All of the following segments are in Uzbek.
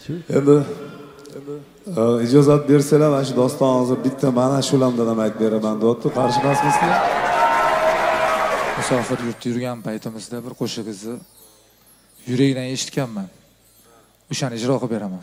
Endi ijozat bersalar mana shu doston hozir bitta mana shulamdan ham aytib beraman deyapti. Qarshi emasmisiz? Musofir yurtda yurgan paytimizda bir qo'shig'ingizni yurakdan eshitganman. O'shani ijro qilib beraman.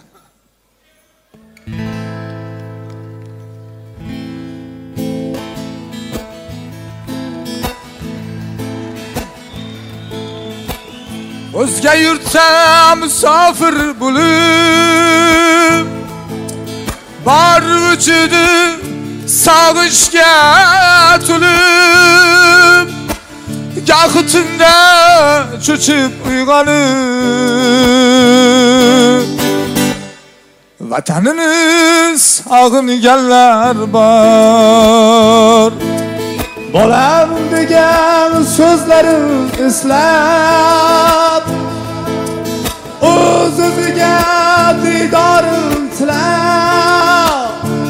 O'zga yurtda musofir bo'lib, bor vujudim sog'ishga to'lib, gohi tunda cho'chib uyg'onib, vatanini sog'inganlar bor. Bolam degan so'zlarim eslab, o'ziga didorim tilab,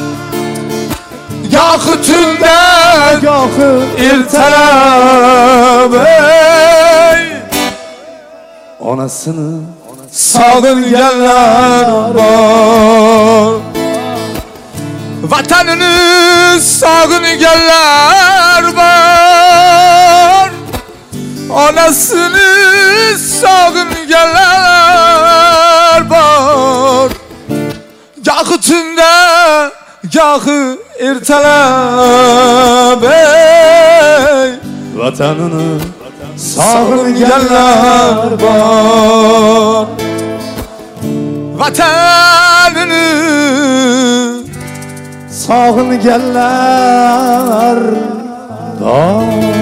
gohi tunda gohi ertalab onasini sog'inganlar bor. Vatanini sog'inganlar bor. Onasini sog'inganlar bor. Gohi tunda, gohi ertalab vatanini sog'inganlar bor. Vatanini sog'inganlar bor.